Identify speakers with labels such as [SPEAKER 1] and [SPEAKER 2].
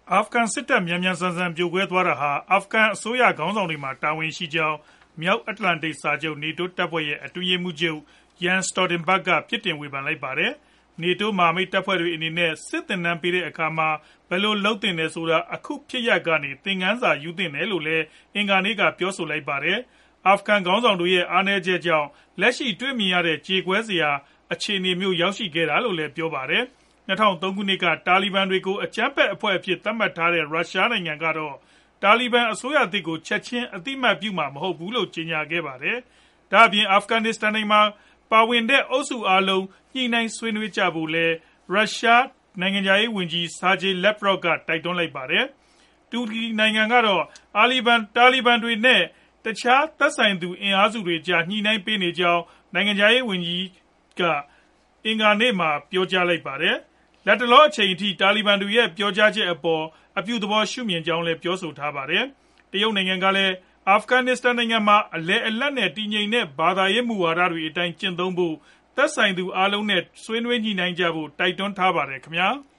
[SPEAKER 1] အာဖဂန်စစ်တပ်မြန်မြန်ဆန်ဆန်ပြိုကွဲသွားတာဟာအာဖဂန်အစိုးရခေါင်းဆောင်တွေမှာတာဝန်ရှိကြောင်းမြောက်အတ္တလန်တိတ်စာချုပ် NATO တပ်ဖွဲ့ရဲ့အတွင်းရေးမှူးချုပ် Jens Stoltenberg ကပြစ်တင်ဝေဖန်လိုက်ပါတယ်။ NATO မဟာမိတ်တပ်ဖွဲ့တွေအနေနဲ့စစ်သင်တန်းပေးတဲ့အခါမှာဘယ်လိုလုပ်သင့်တယ်ဆိုတာအခုဖြစ်ရပ်ကနေသင်ခန်းစာယူသင့်တယ်လို့လည်းအင်္ဂါနေ့ကပြောဆိုလိုက်ပါတယ်။ အာဖဂန်ခေါင်းဆောင်တွေရဲ့အားနည်းချက်ကြောင့်လက်ရှိတွေ့မြင်ရတဲ့ကြေကွဲစရာအခြေအနေမျိုးရောက်ရှိခဲ့တာလို့လည်းပြောပါတယ်။ ၂၀၀၃ ခုနှစ်ကတာလီဘန်တွေကိုအကြမ်းဖက်အဖွဲ့အဖြစ်သတ်မှတ်ထားတဲ့ရုရှားနိုင်ငံကတော့တာလီဘန်အစိုးရသစ်ကိုချက်ချင်းအသိအမှတ်ပြုမှာမဟုတ်ဘူးလို့ကြေညာခဲ့ပါတယ်။ ဒါအပြင်အာဖဂန်နစ္စတန်မှာပါဝင်တဲ့အုပ်စုအားလုံးညှိနှိုင်းဆွေးနွေးကြဖို့လည်းရုရှားနိုင်ငံခြားရေးဝန်ကြီး Sergei Lavrov ကတိုက်တွန်းလိုက်ပါတယ်။ တူရကီနိုင်ငံကတော့တာလီဘန်တွေနဲ့တခြားသက်ဆိုင်သူအင်အားစုတွေကြားညှိနှိုင်းပေးနေကြောင်းနိုင်ငံခြားရေးဝန်ကြီးကအင်္ဂါနေ့မှာပြောကြားလိုက်ပါတယ်။ လတ်တလောအချိန်အထိတာလီဘန်တွေရဲ့ပြောကြားချက်အပေါ်အပြုသဘောရှုမြင်ကြောင်းလည်းပြောဆိုထားပါတယ်။ တရုတ်နိုင်ငံကလည်းအာဖဂန်နစ္စတန်နိုင်ငံမှာအလယ်အလတ်နဲ့တည်ငြိမ်တဲ့ဘာသာရေးမူဝါဒတွေအတိုင်းကျင့်သုံးဖို့သက်ဆိုင်သူအားလုံးနဲ့ဆွေးနွေးညှိနှိုင်းကြဖို့တိုက်တွန်းထားပါတယ်ခင်ဗျာ။